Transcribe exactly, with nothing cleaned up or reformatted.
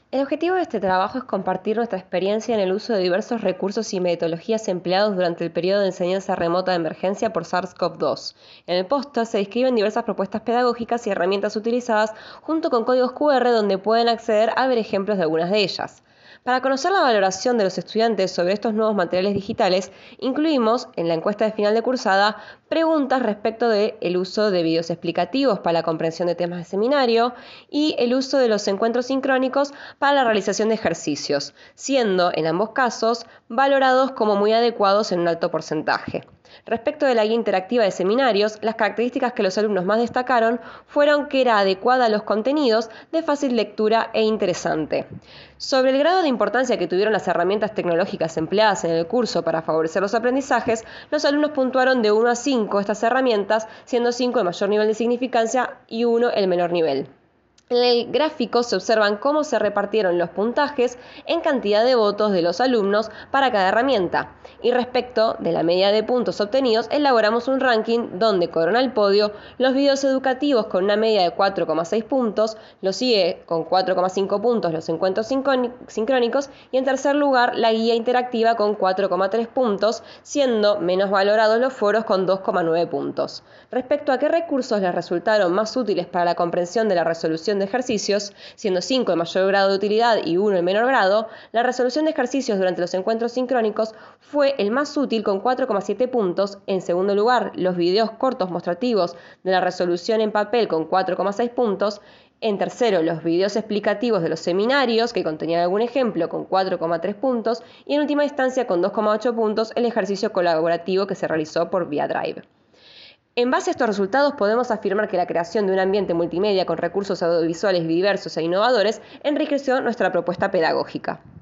El objetivo de este trabajo es compartir nuestra experiencia en el uso de diversos recursos y metodologías empleados durante el periodo de enseñanza remota de emergencia por SARS-CoV dos. En el póster se describen diversas propuestas pedagógicas y herramientas utilizadas junto con códigos cu erre donde pueden acceder a ver ejemplos de algunas de ellas. Para conocer la valoración de los estudiantes sobre estos nuevos materiales digitales, incluimos en la encuesta de final de cursada preguntas respecto del uso de videos explicativos para la comprensión de temas de seminario y el uso de los encuentros sincrónicos para la realización de ejercicios, siendo en ambos casos valorados como muy adecuados en un alto porcentaje. Respecto de la guía interactiva de seminarios, las características que los alumnos más destacaron fueron que era adecuada a los contenidos, de fácil lectura e interesante. Sobre el grado de importancia que tuvieron las herramientas tecnológicas empleadas en el curso para favorecer los aprendizajes, los alumnos puntuaron de uno a cinco estas herramientas, siendo cinco el mayor nivel de significancia y uno el menor nivel. En el gráfico se observan cómo se repartieron los puntajes en cantidad de votos de los alumnos para cada herramienta. Y respecto de la media de puntos obtenidos, elaboramos un ranking donde corona el podio los videos educativos con una media de cuatro coma seis puntos, lo sigue con cuatro coma cinco puntos los encuentros sincrónicos y en tercer lugar la guía interactiva con cuatro coma tres puntos, siendo menos valorados los foros con dos coma nueve puntos. Respecto a qué recursos les resultaron más útiles para la comprensión de la resolución de ejercicios, siendo cinco el mayor grado de utilidad y uno el menor grado, la resolución de ejercicios durante los encuentros sincrónicos fue el más útil con cuatro coma siete puntos. En segundo lugar, los videos cortos mostrativos de la resolución en papel con cuatro coma seis puntos. En tercero, los videos explicativos de los seminarios que contenían algún ejemplo con cuatro coma tres puntos y en última instancia con dos coma ocho puntos el ejercicio colaborativo que se realizó por vía Drive. En base a estos resultados podemos afirmar que la creación de un ambiente multimedia con recursos audiovisuales diversos e innovadores enriqueció nuestra propuesta pedagógica.